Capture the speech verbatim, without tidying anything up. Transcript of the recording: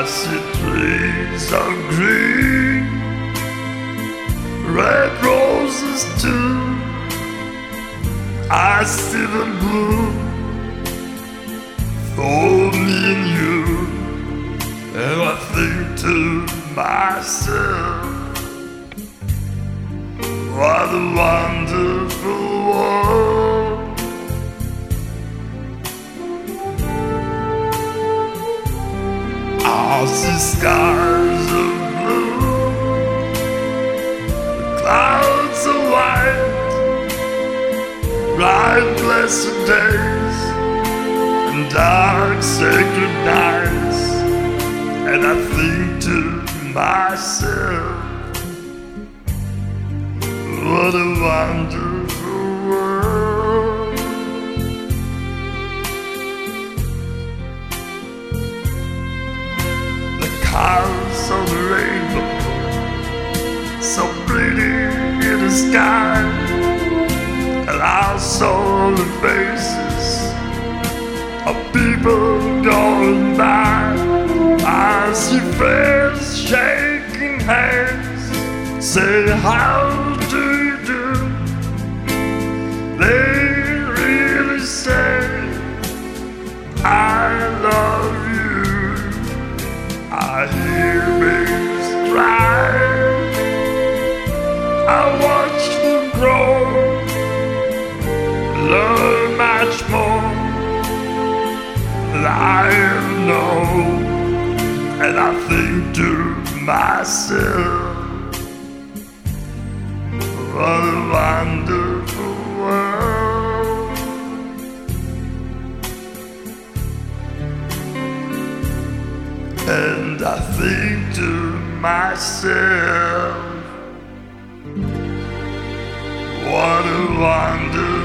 I see trees of green, red roses too. I see them bloom for me and you, and I think to myself, what a wonderful world. I see skies of blue, the clouds are white, bright blessed days and dark sacred nights, and I think to myself, what a wonderful world. The colors of the rainbow, so pretty in the sky, and I saw the faces of people going by. I see friends shaking hands, say how do you do. They really say I love you. I hear babies cry, I watch them grow, learn much more than I know, and I think to myself, what a wonderful world. And I think to myself, what a wonderful